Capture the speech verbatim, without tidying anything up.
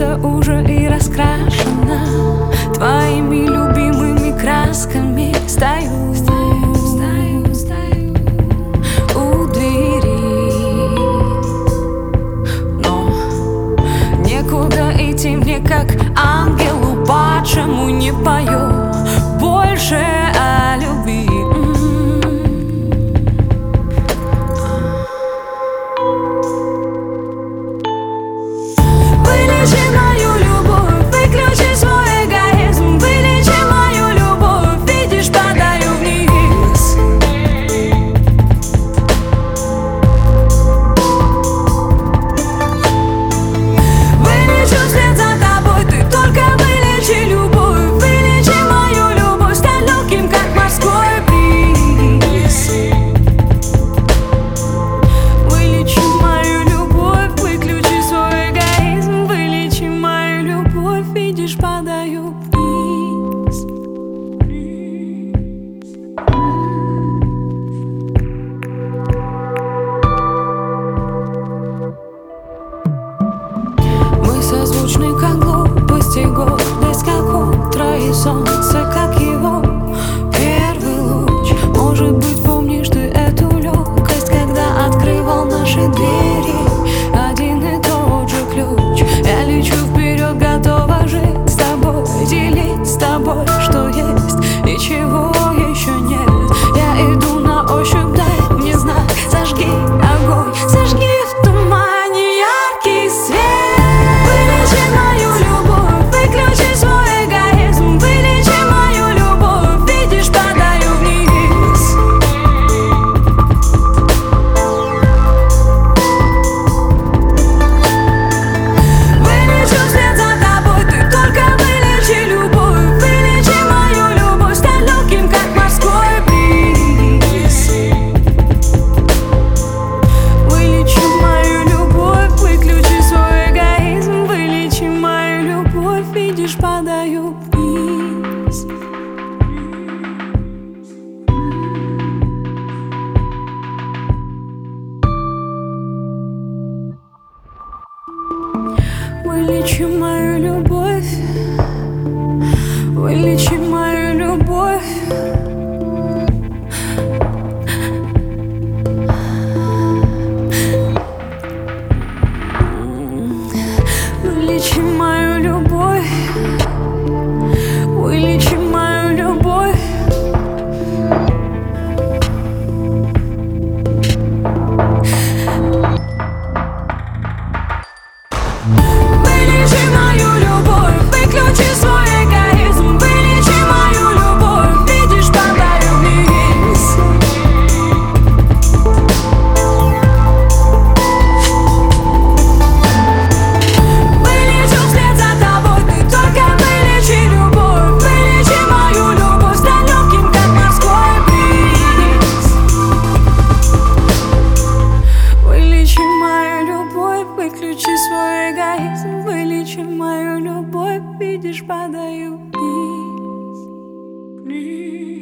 это уже и раскрашено твоими любимыми красками. Стою, стою, стою, стою у двери, но некуда идти мне, как ангелу падшему. Не пою больше о любви. Вылечи мою любовь, выключи свой эгоизм. Вылечи мою любовь, видишь, падаю вниз. Вылечу вслед за тобой, ты только вылечи любовь. Вылечи мою любовь, стань легким, как морской бриз. Вылечи мою любовь, выключи свой эгоизм. Вылечи мою любовь, видишь, падаю вниз. Мы созвучны, как глупость и гордость, как утро и солнце, как его первый луч. Может быть, помнишь ты эту легкость, когда открывал наши двери один и тот же ключ. Я лечу вперед, готова жить с тобой, делить с тобой, что есть и чего еще нет. Я иду на ощупь, дай мне знак, зажги огонь, зажги в тумане яркий свет. Вылечи мою любовь, выключи свой эгоизм. Вылечи мою любовь, видишь, падаю вниз. Вылечу вслед за тобой, ты только вылечи любовь. Вылечи мою любовь, стань легким, как морской бриз. Вылечи мою любовь, выключи свой эгоизм. Вылечи мою любовь, видишь, падаю вниз. Вылечи мою любовь, вылечи мою любовь. Вылечи мою любовь, вылечи мою любовь. Вылечи мою любовь, выключи свой эгоизм. Вылечи мою любовь, видишь, падаю вниз. Вылечу вслед за тобой, ты только вылечи любовь. Вылечи мою любовь, стань легким, как морской бриз. Вылечи мою любовь, выключи свой эгоизм. Вылечи мою любовь, видишь, падаю вниз.